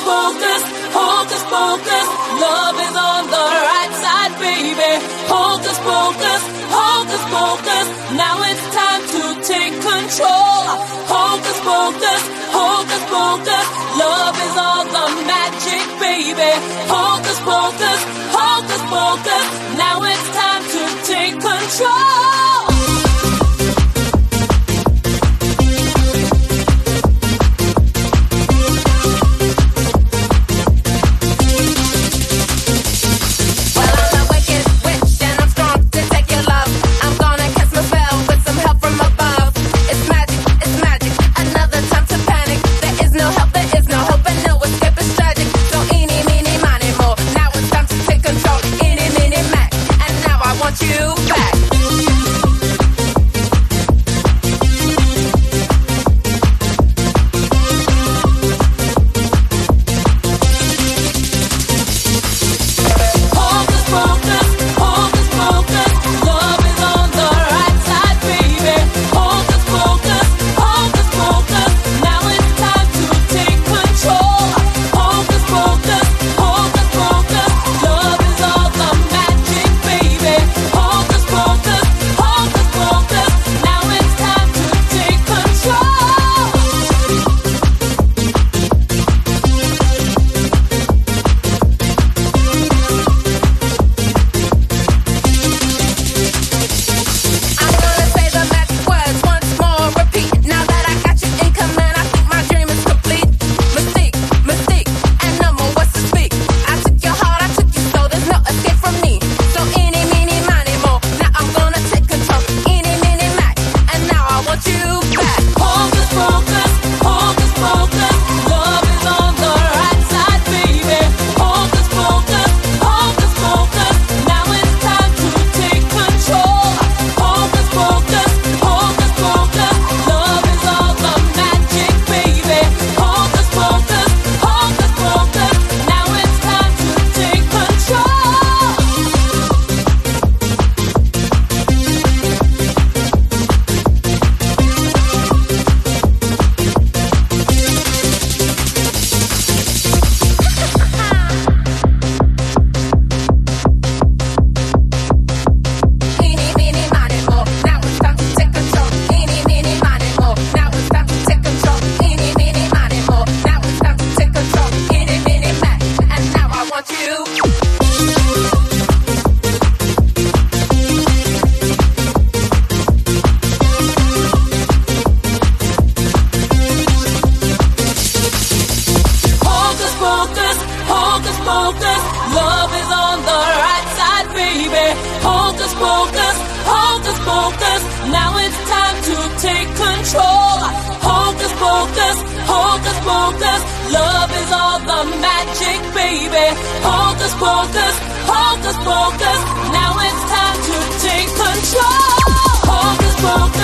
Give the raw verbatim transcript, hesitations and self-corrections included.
pocus, hocus pocus, love is on the right side, baby. Hocus pocus, hocus pocus, now it's time to take control. Hocus pocus, hocus pocus, love is all the magic, baby. Hocus pocus, hocus pocus, now it's time to take control. Love is on the right side, baby. Hocus pocus, hocus pocus, now it's time to take control. Hocus pocus, hocus pocus, love is all the magic, baby. Hocus pocus, hocus pocus, now it's time to take control. Hocus pocus.